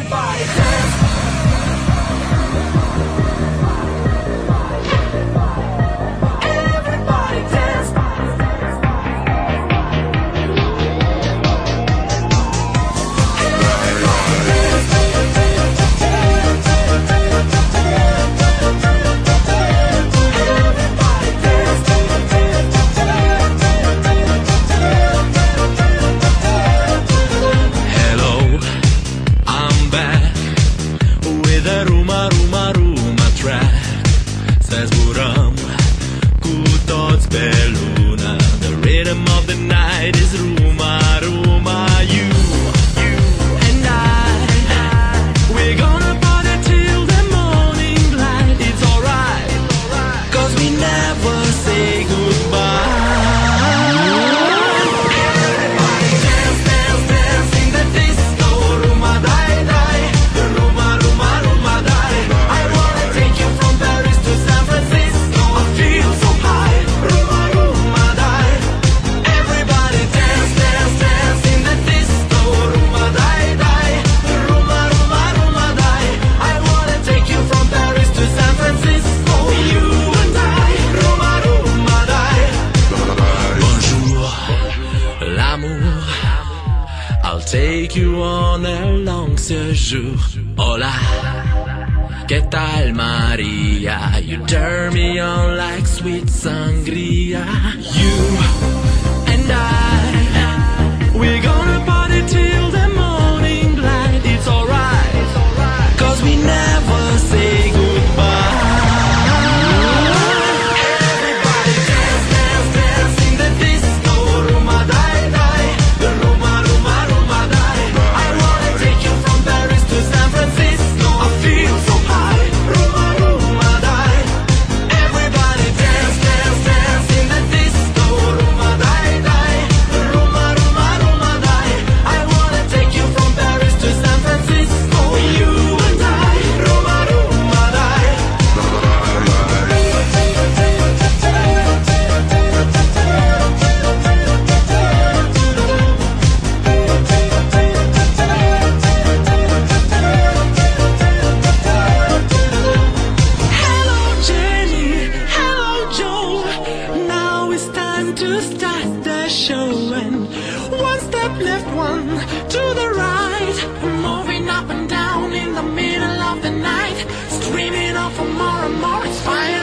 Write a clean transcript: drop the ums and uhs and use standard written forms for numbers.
Everybody dance. Everybody dance. The rhythm of the night is Ruma, Ruma. You and I, we're gonna party till the morning light. It's alright, 'cause we never say goodbye. Everybody dance, dance, dance in the disco. Ruma, die, die. Ruma, Ruma, Ruma, die. I wanna take you from Paris to San Francisco. I feel so high. Ruma, Ruma, die. Everybody dance, dance, dance in the disco. Ruma, die, die. Ruma, Ruma, Ruma, die. I wanna take you from Paris to San Francisco. You and I. Ruma, Ruma, die. Bonjour, l'amour. I'll take you on a long séjour. Hola, ¿qué tal, Maria? You turn me on like sweet sangria. You and I, we're gonna party till the morning light. It's alright, 'cause we never say goodbye. Everybody dance, dance, dance in the disco. Ruma, die, die. Ruma, Ruma, Ruma, die. I wanna take you from Paris to San Francisco. I feel so high. Ruma, Ruma, die. Everybody dance, dance, dance in the disco. Ruma, die, die. Ruma, Ruma, Ruma, die. I wanna take you from Paris to San Francisco. You and I. Ruma, Ruma, die. Hello Jenny, hello Joe. Now it's time to start the show. And one step left, one to the right. Moving up and down in the middle of the night. Screaming out for more and more. It's fire.